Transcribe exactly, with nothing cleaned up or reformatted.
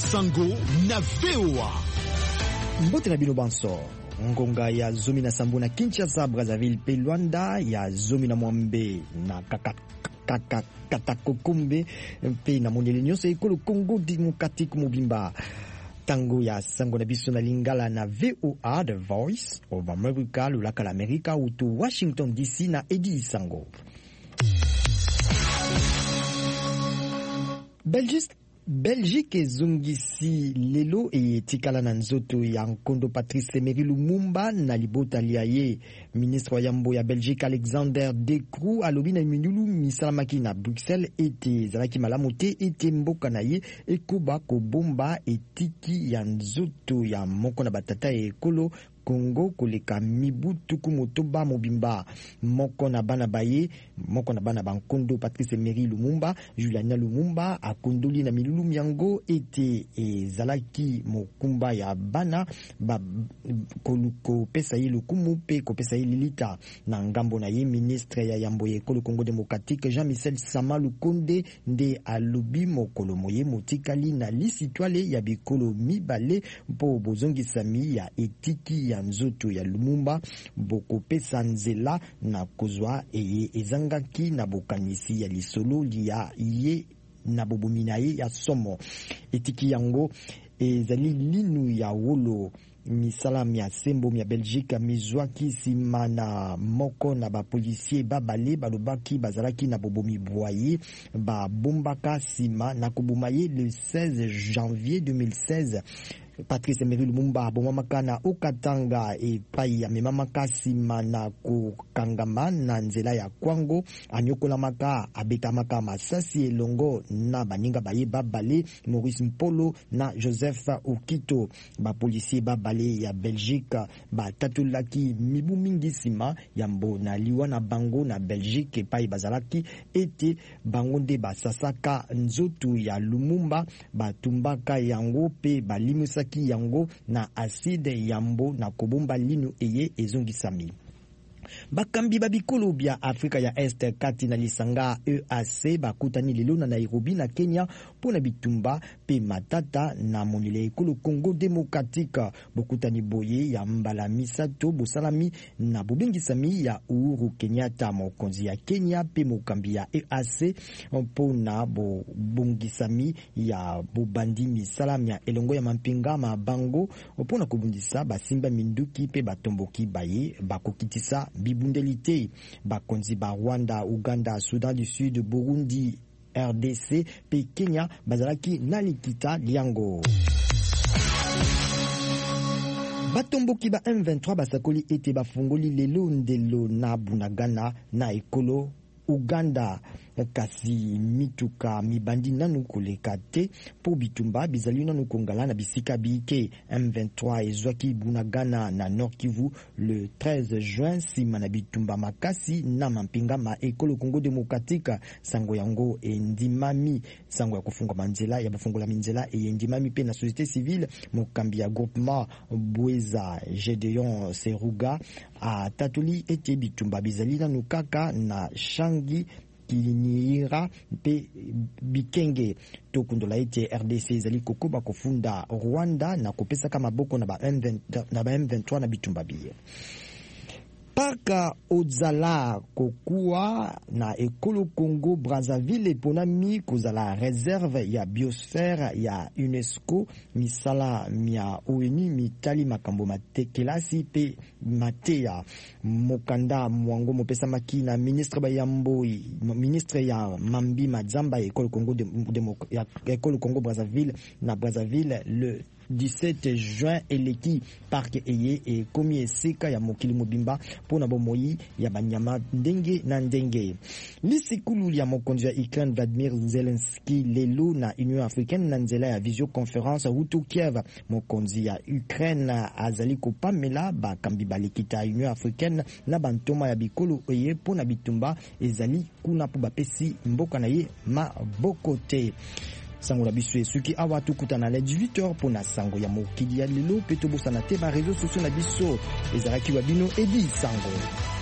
Sango na V O A. Mbote na bino banso. Ngonga ya zomi na sambu na Kinshasa, Brazzaville pe Luanda, ya zomi na Mwambe na kaka katakokumbe pe na monele nyonso ekolo Congo Democratic Mobimba. Tango ya sango na biso na lingala na V O A, The Voice of America, lulaka la Amerika utu Washington D C na Edi Sango. Belgique Belgique ezongisi lelo e tikala na nzoto ya nkondo Patrice Emery Lumumba na libota liaye. Ministre wa yambo ya Belgique Alexander De Croo alobi na minulu misalamaki na Bruxelles ete zalaki malamu te ete mboka na ye ekoba kobomba etiki ya nzoto ya moko na batata e ekolo Congo koleka mibu tuku motoba mobimba. Moko na bana baye, moko na bana bankondo Patrice Emery Lumumba, Juliana Lumumba akondoli na milulu miango ete e zalaki mokumba ya bana ba koluko pesa ye lukumu pe ko pesa ye lilita. Na ngambo na ye ministre ya yambo ye ekolo Congo Démocratique Jean-Michel Sama Lukonde nde alobi mokolo moye motikali na lisitwale ya bikolo mibale mpo bozongisami ya etiki ya nzoto ya Lumumba boko pesa nzela na kozwa eye ezangaki na bokanisi ya lisolo liya ye na bobomina ye ya somo. Etiki yango ezali linu ya wolo misala mia sembo mia Belgique mizwaki sima na moko na ba policier babale balobaki bazalaki na bobomi boye ba bombaka sima na kobumaye le seize janvier deux mille seize. Patrice Emery Lumumba bomamaka na Okatanga e pai ya memamaka sima na kokangama na nzela ya Kwango anyokolamaka abetamaka masasi elongo na baninga baye babale Maurice Mpolo na Joseph Okito. Ba policier babale ya Belgique batatulaki mibu mingi sima ya mbo na liwa na bango na Belgique pai bazalaki ete bango nde basasaka nzoto ya Lumumba batumbaka yango pe balimusa ki yango na acide yambo na kobomba linu eye ezongisami. Bakambi babikolo bya Afrika ya Este kati na lisanga E A C bakutani lelo na Nairobi na Kenya pona bitumba pe matata na monile ekolo Congo Démocratique. Bokutani boye ya mbala misato bosalami na bobengisami ya Uhuru Kenyatta mokonzi ya Kenya pe mokambi ya E A C pona bo bongisami ya bobandi misalami ya elongo ya mampinga mabango pona kobundisa basimba minduki pe batomboki baye bakokitisa bibundelite. Bakonzi ba Rwanda, Uganda, Soudan du Sud, Burundi, R D C pe Kenya bazalaki na likita liango. Batomboki ba M vingt-trois basakoli ete bafungoli lelo ndelo na Bunagana na ekolo Uganda kasi mituka mibandi nanu koleka te po bitumba bizali nanu kongala na bisika biike. M vingt-trois ezwaki Bunagana na Nord Kivu le treize juin sima na bitumba makasi na mampinga ma ekolo Congo Démocratique. Sango yango endimami sango ya kufunga manzela ya bafungola minzela e endimami pe na société civile mokambi ya groupement Bweza Gedeon Seruga a tatuli ete bitumba bizali nanu kaka na Shangi Kinyira pe Bikenge. Tokundola ete R D C zali kokoba kofunda Rwanda na kopesa kama boko na ba M vingt-trois na bitumba biye. Parka Ozala kokua na ekolo Congo Brazzaville ponami kozala réserve ya biosphère ya UNESCO misala mia O N U mitali makambo matekelasi pe matea mokanda mwango mopesa makina ministre ba yambo ministre ya Mambi Madzamba ekolo Congo de, de, ya ekolo Congo Brazzaville na Brazzaville le dix-sept juin eleki parke eye e komi esika ya mokili mobimba pona bomoi ya banyama ndenge na ndenge. Lisikulu ya mokonzi ya Ukraine Vladimir Zelensky lelo na Union Africaine na nzela ya visioconference hutu Kiev. Mokonzi ya Ukraine azali kopamela bakambi balekita Union Africaine na bantoma ya bikolo eye pona bitumba ezali kuna po bapesi mboka na ye maboko te. Sango la biso esuki awa tukutana na dix-huit heures pona sango ya mokili ya lelo pe tobosana te ba réseaux sociaux na biso ezalaki wa bino Edi Sango.